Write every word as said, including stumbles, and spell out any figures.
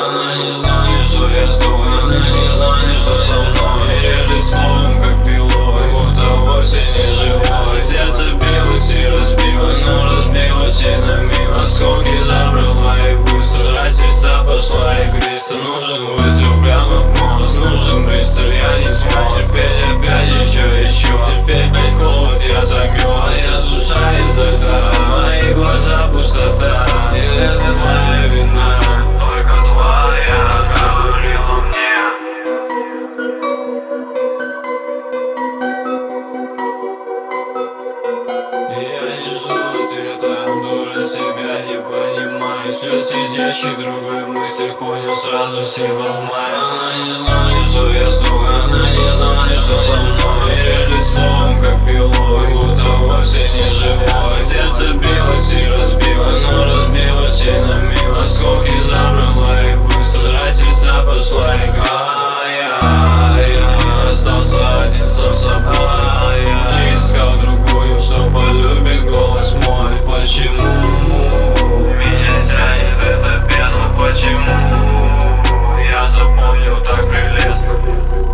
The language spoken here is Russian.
Она не знает, что я жду, она не знает, что со мной. Режет словом, как пилой, будто вовсе не живой. Сердце билось и разбилось, но разбилось и на миг. Осколки забрала и быстро сердца пошла игристо. Нужен выстрел прямо в мозг, нужен пристрел, я не смог терпеть опять еще, еще. Терпеть, блядь, холод я замёрз. Моя душа изо льда, мои глаза пустота. И это твоя вина, только твоя говорила мне. И я не жду ответа, дура, себя не понимаю. Слез сидящий в другой мыслях, понял сразу сила в мае. Она не знает, что я жду, она не знает, что со мной. Режет слово.